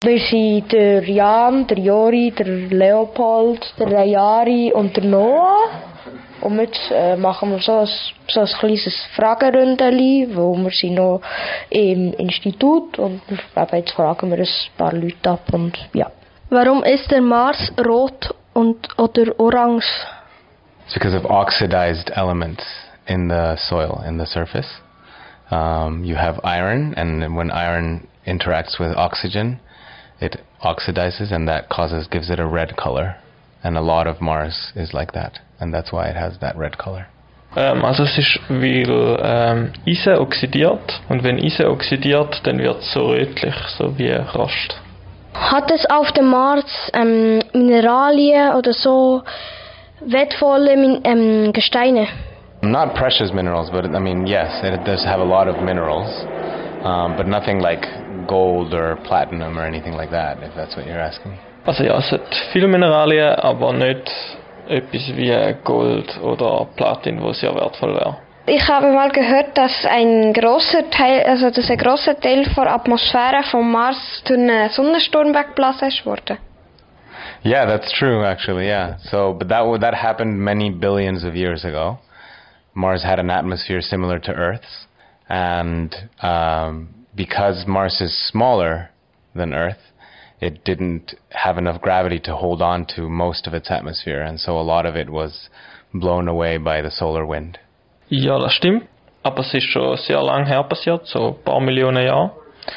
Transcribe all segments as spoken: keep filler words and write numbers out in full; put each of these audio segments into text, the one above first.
Wir sind der Jan, der Jori, der Leopold, der Rayari und der Noah. Und jetzt äh, machen wir so ein, so ein kleines Frageründeli, wo wir sind noch im Institut und jetzt fragen wir ein paar Leute ab und ja. Warum ist der Mars rot und oder orange? It's because of oxidized elements in the soil, in the surface. Um, you have iron, and when iron interacts with oxygen, it oxidizes, and that causes gives it a red color. And a lot of Mars is like that, and that's why it has that red color. Ähm, also es ist, weil ähm, Eisen oxidiert, und wenn Eisen oxidiert, dann wird es so rötlich, so wie Rost. Hat es auf dem Mars ähm, Mineralien oder so wertvolle Min- ähm, Gesteine? Not precious minerals, but I mean, yes, it does have a lot of minerals, um, but nothing like gold or platinum or anything like that, if that's what you're asking. Also ja, es hat viele Mineralien, aber nicht etwas wie Gold oder Platin, wo sehr wertvoll wäre. Ich habe mal gehört, dass ein großer Teil, also dass ein großer Teil der Atmosphäre vom Mars durch einen Sonnensturm weggeblasen wurde. Yeah, that's true, actually. Yeah. So, but that that happened many billions of years ago. Mars had an atmosphere similar to Earth's, and um, because Mars is smaller than Earth, it didn't have enough gravity to hold on to most of its atmosphere, and so a lot of it was blown away by the solar wind. Ja, das stimmt, aber es ist schon sehr lang her passiert, so ein paar Millionen Jahre.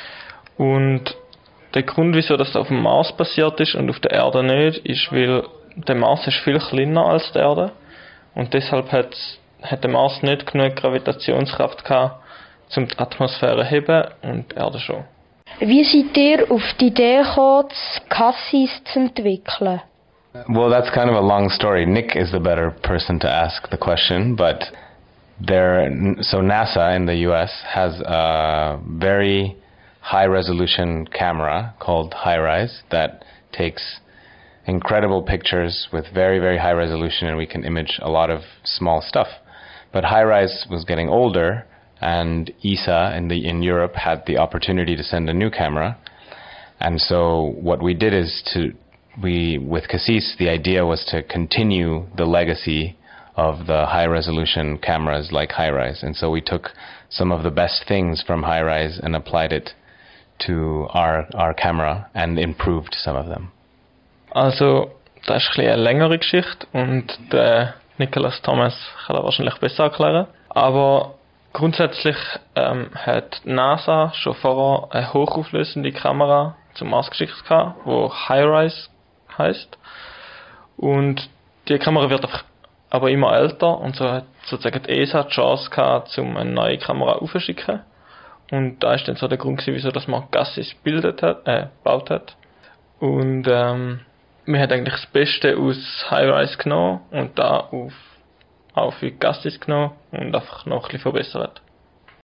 Und der Grund, wieso das auf dem Mars passiert ist und auf der Erde nicht, ist, weil der Mars ist viel kleiner als die Erde und deshalb hat, hat der Mars nicht genug Gravitationskraft gehabt, um die Atmosphäre zu heben und die Erde schon. Wie seid ihr auf die Idee gekommen, Cassis zu entwickeln? Well, that's kind of a long story. Nick is the better person to ask the question, but there, so NASA in the U S has a very high-resolution camera called HiRISE that takes incredible pictures with very, very high resolution, and we can image a lot of small stuff. But HiRISE was getting older, and E S A in, the, in Europe had the opportunity to send a new camera. And so what we did is to, we with Cassis, the idea was to continue the legacy of the high-resolution cameras like HiRISE. And so we took some of the best things from HiRISE and applied it to our, our camera and improved some of them. Also, das ist ein bisschen eine längere Geschichte und der Nicholas Thomas kann das wahrscheinlich besser erklären. Aber grundsätzlich ähm, hat NASA schon vorher eine hochauflösende Kamera zum Mars geschickt gehabt, die HiRISE heisst. Und die Kamera wird aber immer älter und so hat sozusagen die E S A die Chance gehabt, um eine neue Kamera aufzuschicken. Und da ist dann so der Grund gewesen, wieso dass man Cassis bildet hat, äh, gebaut hat. Und ähm, wir haben eigentlich das Beste aus HiRISE genommen und da auf, auf Cassis genommen und einfach noch ein bisschen verbessert.